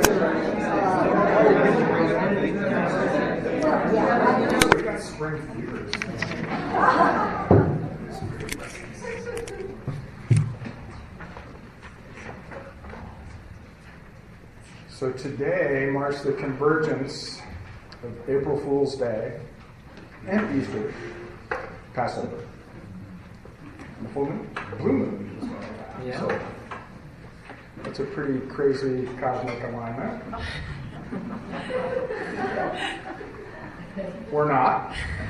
Spring fevers. So today marks the convergence of April Fool's Day and Easter, Passover, and the full moon, the blue moon as well. Yeah. So that's a pretty crazy cosmic alignment. Or not.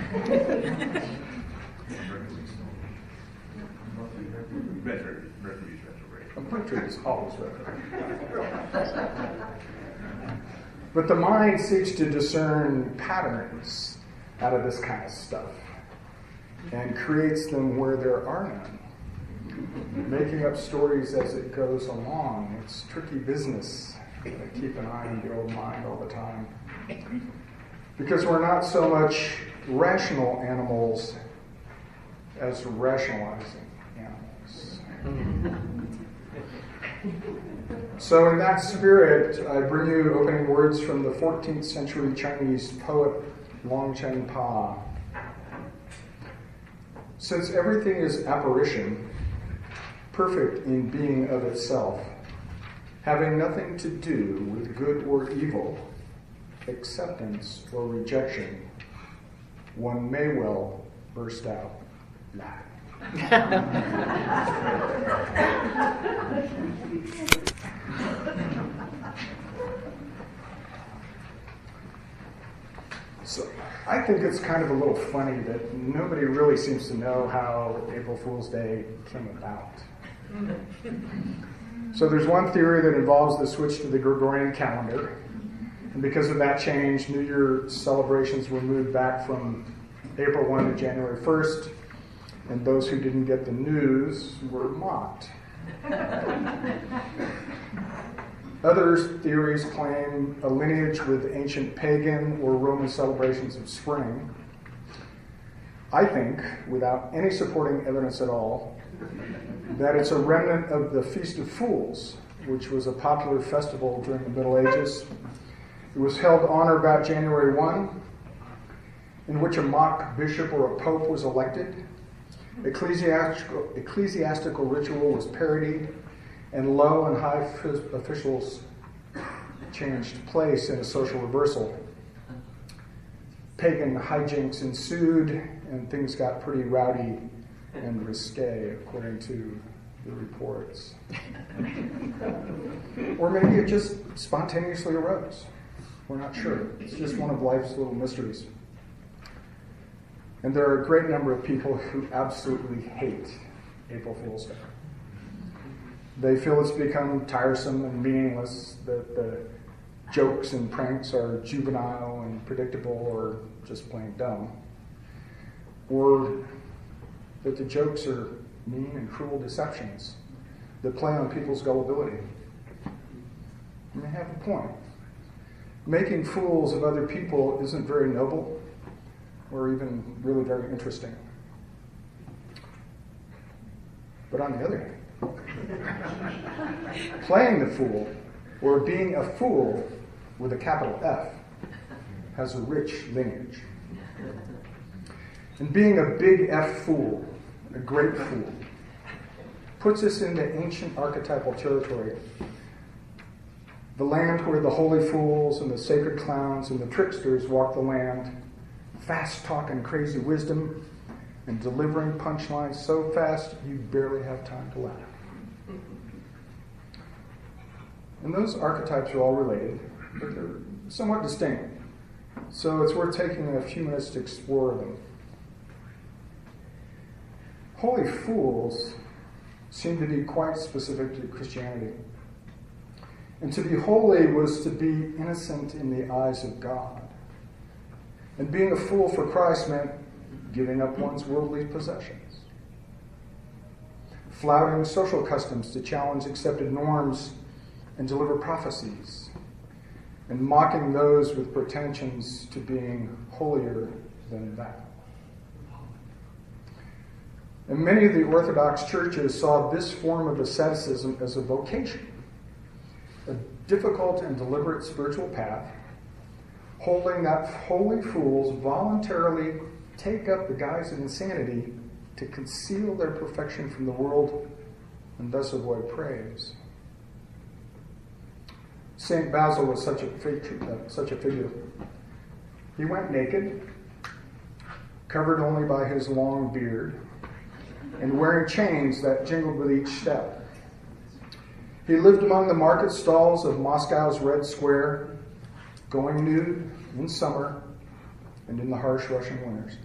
Mercury is always retrograde. But the mind seeks to discern patterns out of this kind of stuff and creates them where there are none. Making up stories as it goes along. It's tricky business. Keep an eye on the old mind all the time. Because we're not so much rational animals as rationalizing animals. So in that spirit, I bring you opening words from the 14th century Chinese poet Longchen Pa. Since everything is apparition, perfect in being of itself, having nothing to do with good or evil, acceptance or rejection, one may well burst out laughing. So I think it's kind of a little funny that nobody really seems to know how April Fool's Day came about. So there's one theory that involves the switch to the Gregorian calendar. And because of that change, New Year celebrations were moved back from April 1 to January 1st, and those who didn't get the news were mocked. Other theories claim a lineage with ancient pagan or Roman celebrations of spring. I think, without any supporting evidence at all, that it's a remnant of the Feast of Fools, which was a popular festival during the Middle Ages. It was held on or about January 1, in which a mock bishop or a pope was elected. Ecclesiastical ritual was parodied, and low and high officials changed place in a social reversal. Pagan hijinks ensued, and things got pretty rowdy and risque, according to the reports. Or maybe it just spontaneously arose. We're not sure. It's just one of life's little mysteries. And there are a great number of people who absolutely hate April Fool's Day. They feel it's become tiresome and meaningless, that the jokes and pranks are juvenile and predictable or just plain dumb. Or that the jokes are mean and cruel deceptions that play on people's gullibility. And they have a point. Making fools of other people isn't very noble or even really very interesting. But on the other hand, playing the fool, or being a fool with a capital F, has a rich lineage. And being a big F fool, a great fool, puts us into ancient archetypal territory. The land where the holy fools and the sacred clowns and the tricksters walk the land, fast-talking crazy wisdom and delivering punchlines so fast you barely have time to laugh. And those archetypes are all related, but they're somewhat distinct. So it's worth taking a few minutes to explore them. Holy fools seem to be quite specific to Christianity. And to be holy was to be innocent in the eyes of God. And being a fool for Christ meant giving up one's worldly possessions, flouting social customs to challenge accepted norms and deliver prophecies, and mocking those with pretensions to being holier than thou. And many of the Orthodox churches saw this form of asceticism as a vocation, a difficult and deliberate spiritual path, holding that holy fools voluntarily take up the guise of insanity to conceal their perfection from the world and thus avoid praise. St. Basil was such a figure. He went naked, covered only by his long beard, and wearing chains that jingled with each step. He lived among the market stalls of Moscow's Red Square, going nude in summer and in the harsh Russian winters.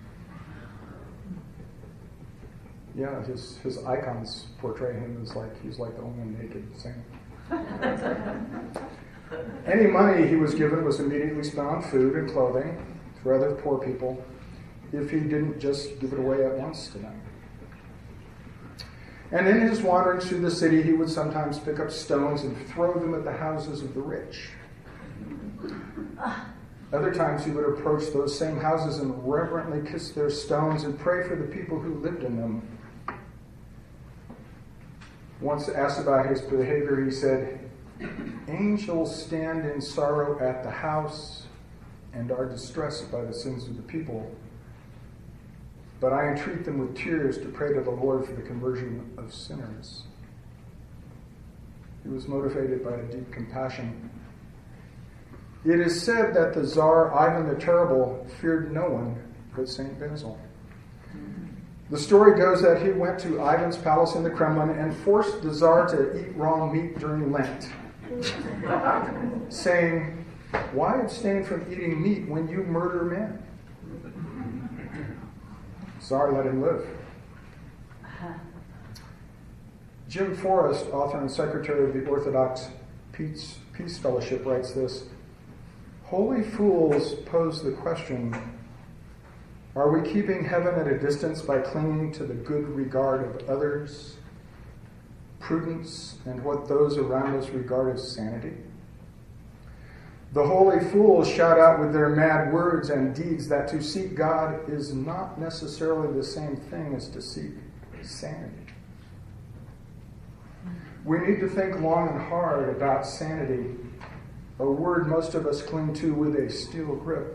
Yeah, his icons portray him as he's like the only naked saint. Any money he was given was immediately spent on food and clothing for other poor people, if he didn't just give it away at once to them. And in his wanderings through the city, he would sometimes pick up stones and throw them at the houses of the rich. Other times he would approach those same houses and reverently kiss their stones and pray for the people who lived in them. Once asked about his behavior, he said, "Angels stand in sorrow at the house and are distressed by the sins of the people. But I entreat them with tears to pray to the Lord for the conversion of sinners." He was motivated by a deep compassion. It is said that the Tsar Ivan the Terrible feared no one but St. Basil. The story goes that he went to Ivan's palace in the Kremlin and forced the Tsar to eat raw meat during Lent, saying, "Why abstain from eating meat when you murder men?" Tsar let him live. Jim Forrest, author and secretary of the Orthodox Peace Fellowship, writes this: "Holy fools pose the question, are we keeping heaven at a distance by clinging to the good regard of others, prudence, and what those around us regard as sanity? The holy fools shout out with their mad words and deeds that to seek God is not necessarily the same thing as to seek sanity. We need to think long and hard about sanity, a word most of us cling to with a steel grip.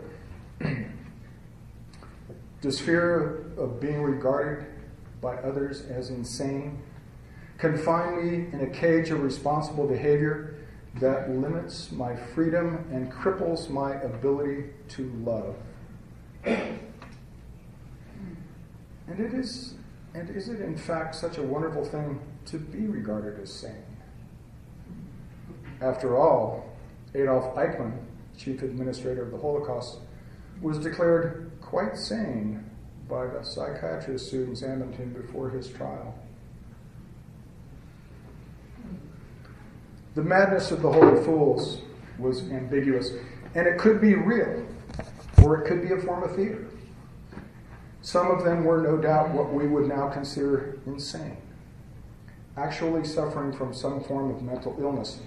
Does fear of being regarded by others as insane confine me in a cage of responsible behavior that limits my freedom and cripples my ability to love? And is it in fact such a wonderful thing to be regarded as sane? After all, Adolf Eichmann, chief administrator of the Holocaust, was declared quite sane by the psychiatrist who examined him before his trial. The madness of the holy fools was ambiguous, and it could be real, or it could be a form of theater. Some of them were no doubt what we would now consider insane, actually suffering from some form of mental illness.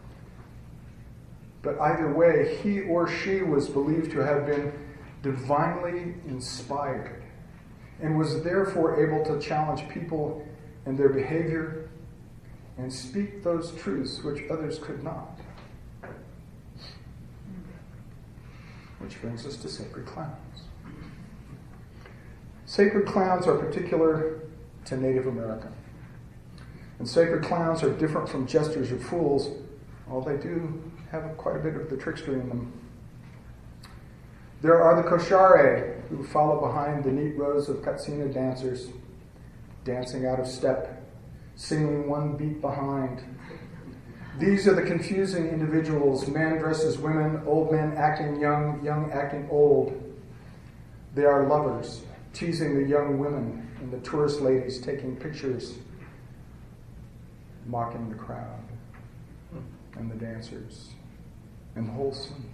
But either way, he or she was believed to have been divinely inspired and was therefore able to challenge people and their behavior and speak those truths which others could not. Which brings us to sacred clowns. Sacred clowns are particular to Native America. And sacred clowns are different from jesters or fools, although they do have quite a bit of the trickstery in them. There are the koshare, who follow behind the neat rows of Katsina dancers, dancing out of step, singing one beat behind. These are the confusing individuals, men dressed as women, old men acting young, young acting old. They are lovers, teasing the young women and the tourist ladies taking pictures, mocking the crowd and the dancers and the whole scene.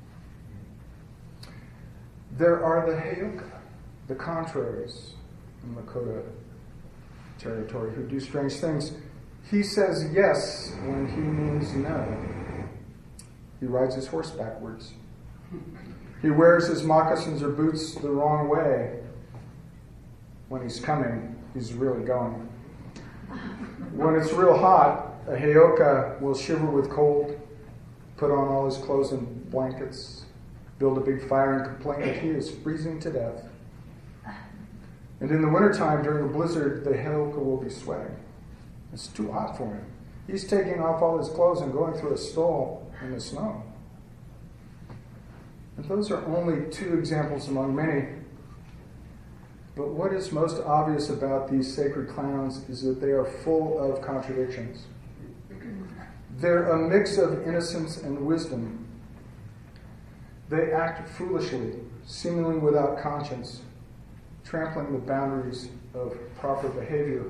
There are the Heyoka, the contraries in Lakota territory, who do strange things. He says yes when he means no. He rides his horse backwards. He wears his moccasins or boots the wrong way. When he's coming, he's really going. When it's real hot, a Heyoka will shiver with cold put on all his clothes and blankets, build a big fire, and complain that he is freezing to death. And in the wintertime, during a blizzard, the Heyoka will be sweating. It's too hot for him. He's taking off all his clothes and going through a stall in the snow. And those are only two examples among many. But what is most obvious about these sacred clowns is that they are full of contradictions. They're a mix of innocence and wisdom. They act foolishly, seemingly without conscience, trampling the boundaries of proper behavior.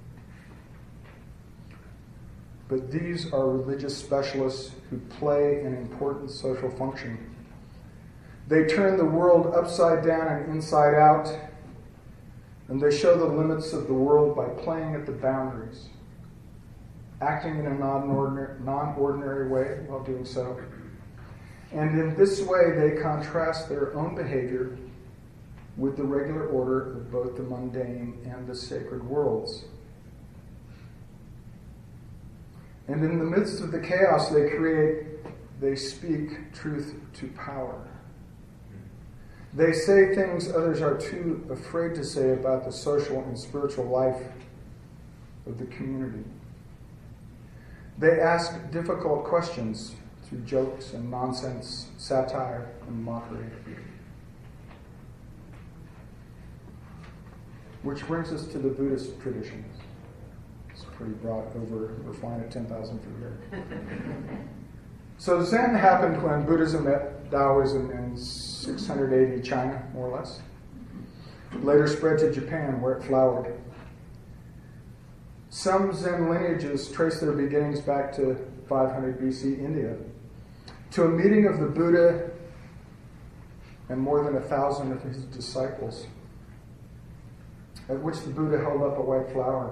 But these are religious specialists who play an important social function. They turn the world upside down and inside out, and they show the limits of the world by playing at the boundaries, acting in a non-ordinary way while doing so. And in this way, they contrast their own behavior with the regular order of both the mundane and the sacred worlds. And in the midst of the chaos they create, they speak truth to power. They say things others are too afraid to say about the social and spiritual life of the community. They ask difficult questions through jokes and nonsense, satire and mockery. Which brings us to the Buddhist traditions. It's pretty broad over, we're flying at 10,000 feet here. So Zen happened when Buddhism met Taoism in 680 China, more or less. It later spread to Japan, where it flowered. Some Zen lineages trace their beginnings back to 500 BC India, to a meeting of the Buddha and more than 1,000 of his disciples, at which the Buddha held up a white flower.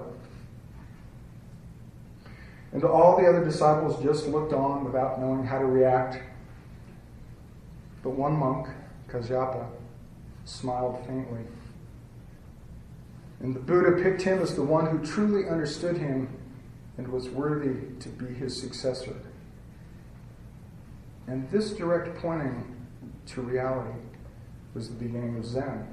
And all the other disciples just looked on without knowing how to react. But one monk, Kasyapa, smiled faintly. And the Buddha picked him as the one who truly understood him and was worthy to be his successor. And this direct pointing to reality was the beginning of Zen.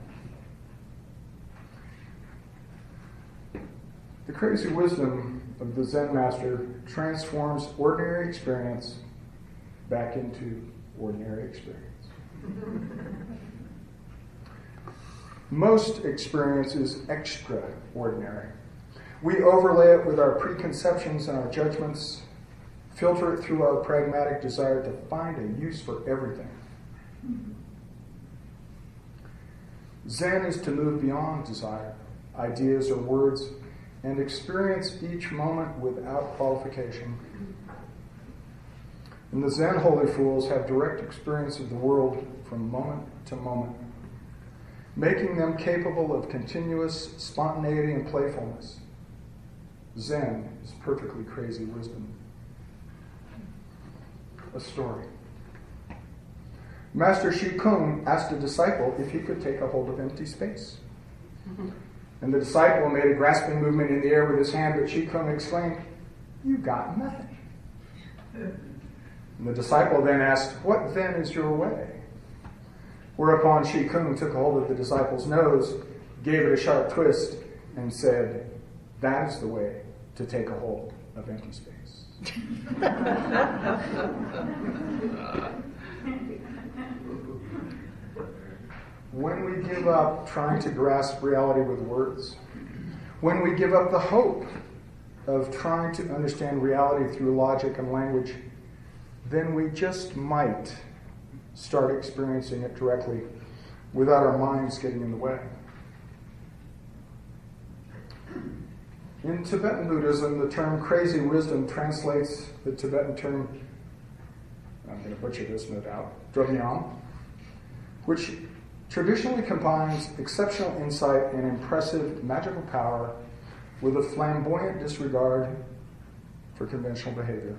The crazy wisdom of the Zen master transforms ordinary experience back into ordinary experience. Most experience is extraordinary. We overlay it with our preconceptions and our judgments, filter it through our pragmatic desire to find a use for everything. Zen is to move beyond desire, ideas, or words, and experience each moment without qualification. And the Zen holy fools have direct experience of the world from moment to moment, making them capable of continuous spontaneity and playfulness. Zen is perfectly crazy wisdom. A story. Master Shi Kung asked a disciple if he could take a hold of empty space. And the disciple made a grasping movement in the air with his hand, but Shi Kung exclaimed, "You got nothing." And the disciple then asked, "What then is your way?" Whereupon Shi Kung took hold of the disciple's nose, gave it a sharp twist, and said, "That is the way to take a hold of empty space." When we give up trying to grasp reality with words, when we give up the hope of trying to understand reality through logic and language, then we just might start experiencing it directly without our minds getting in the way. In Tibetan Buddhism, the term crazy wisdom translates the Tibetan term, I'm going to butcher this no doubt, drobnyam, which traditionally combines exceptional insight and impressive magical power with a flamboyant disregard for conventional behavior.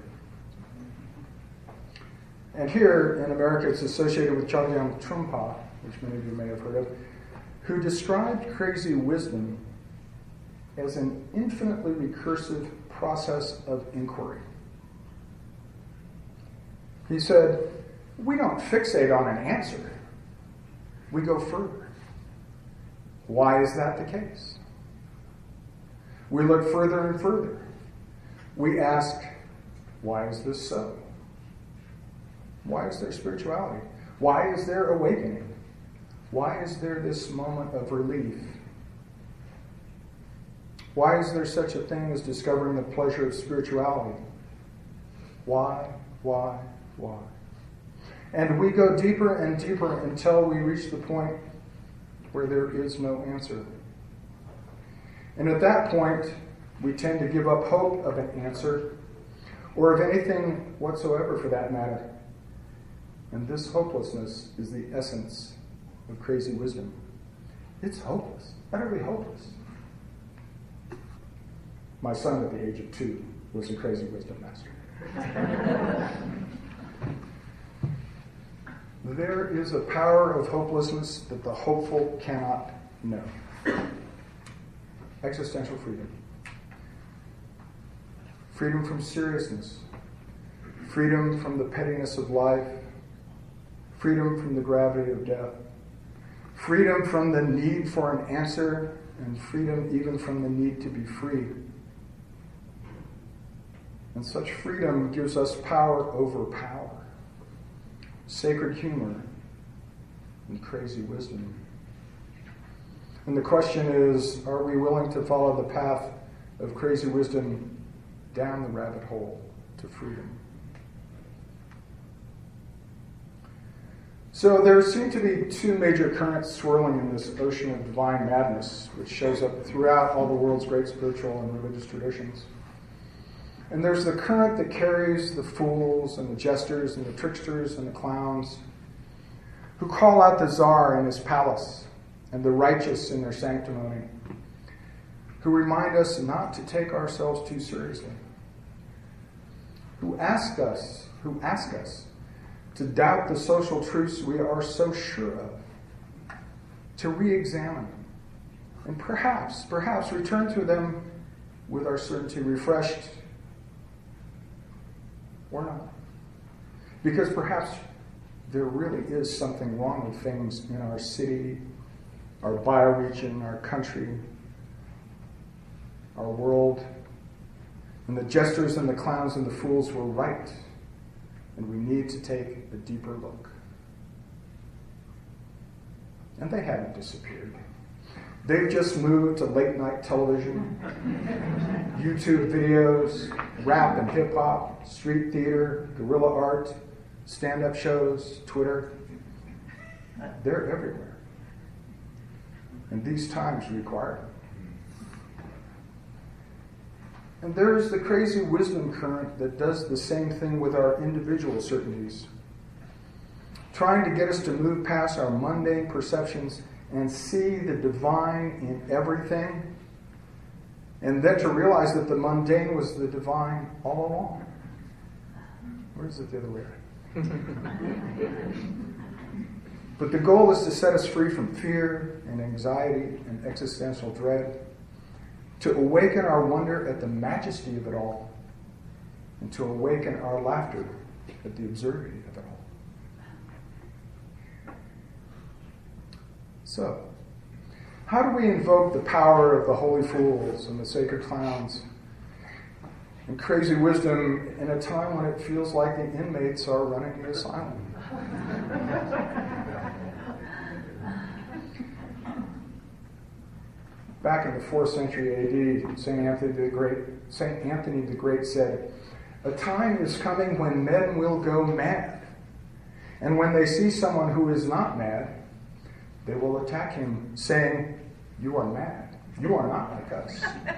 And here in America, it's associated with Chogyam Trungpa, which many of you may have heard of, who described crazy wisdom as an infinitely recursive process of inquiry. He said, we don't fixate on an answer. We go further. Why is that the case? We look further and further. We ask, why is this so? Why is there spirituality? Why is there awakening? Why is there this moment of relief? Why is there such a thing as discovering the pleasure of spirituality? Why? And we go deeper and deeper until we reach the point where there is no answer. And at that point, we tend to give up hope of an answer, or of anything whatsoever for that matter. And this hopelessness is the essence of crazy wisdom. It's hopeless, utterly hopeless. My son at the age of 2 was a crazy wisdom master. There is a power of hopelessness that the hopeful cannot know. Existential freedom. Freedom from seriousness. Freedom from the pettiness of life. Freedom from the gravity of death. Freedom from the need for an answer, and freedom even from the need to be free. And such freedom gives us power over power, sacred humor, and crazy wisdom. And the question is, are we willing to follow the path of crazy wisdom down the rabbit hole to freedom? So there seem to be two major currents swirling in this ocean of divine madness, which shows up throughout all the world's great spiritual and religious traditions. And there's the current that carries the fools and the jesters and the tricksters and the clowns who call out the czar in his palace and the righteous in their sanctimony, who remind us not to take ourselves too seriously, who ask us to doubt the social truths we are so sure of, to re-examine them, and perhaps return to them with our certainty refreshed, or not. Because perhaps there really is something wrong with things in our city, our bioregion, our country, our world. And the jesters and the clowns and the fools were right. And we need to take a deeper look. And they haven't disappeared. They've just moved to late night television, YouTube videos, rap and hip hop, street theater, guerrilla art, stand-up shows, Twitter. They're everywhere. And these times require them. And there's the crazy wisdom current that does the same thing with our individual certainties, trying to get us to move past our mundane perceptions and see the divine in everything, and then to realize that the mundane was the divine all along. Or is it the other way around? But the goal is to set us free from fear and anxiety and existential dread, to awaken our wonder at the majesty of it all, and to awaken our laughter at the absurdity of it all. So, how do we invoke the power of the holy fools and the sacred clowns and crazy wisdom in a time when it feels like the inmates are running the asylum? Back in the 4th century AD, St. Anthony the Great said, "A time is coming when men will go mad, and when they see someone who is not mad, they will attack him, saying, 'You are mad. You are not like us.'"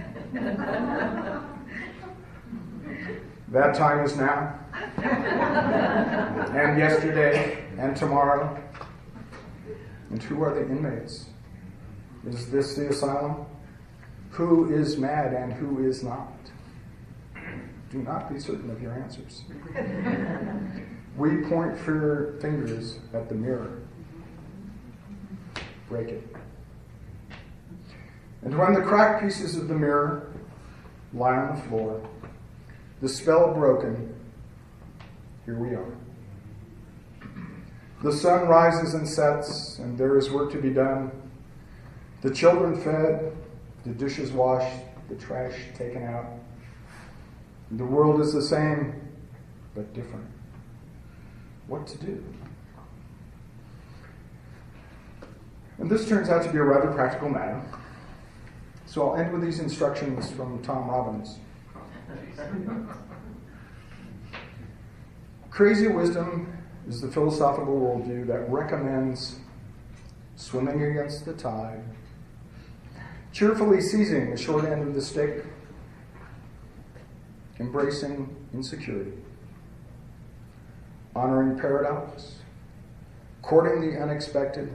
That time is now, and yesterday, and tomorrow. And who are the inmates? Is this the asylum? Who is mad and who is not? Do not be certain of your answers. We point fingers at the mirror. Break it. And when the cracked pieces of the mirror lie on the floor, the spell broken, here we are. The sun rises and sets, and there is work to be done. The children fed, the dishes washed, the trash taken out. The world is the same, but different. What to do? And this turns out to be a rather practical matter. So I'll end with these instructions from Tom Robbins. Crazy wisdom is the philosophical worldview that recommends swimming against the tide, cheerfully seizing the short end of the stick, embracing insecurity, honoring paradox, courting the unexpected,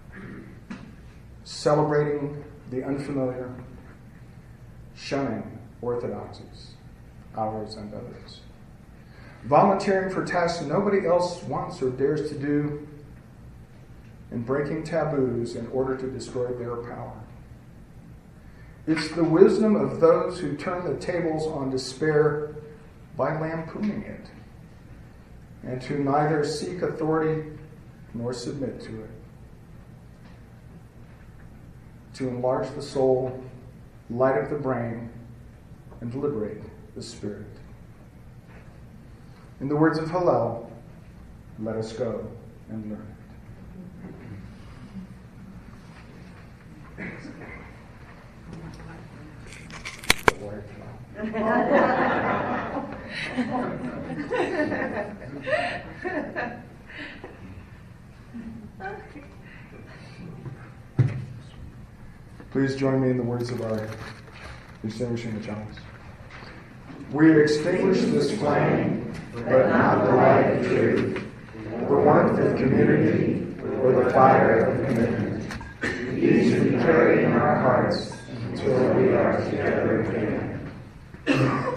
celebrating the unfamiliar, shunning orthodoxies, ours and others, volunteering for tasks nobody else wants or dares to do, and breaking taboos in order to destroy their power. It's the wisdom of those who turn the tables on despair by lampooning it, and who neither seek authority nor submit to it. To enlarge the soul, light up the brain, and liberate the spirit. In the words of Hillel, let us go and learn it. Please join me in the words of our distinguishing the Johns. We extinguish this flame, but not the light of truth, the warmth of community, or the fire of commitment. These we carry in our hearts until we are together again.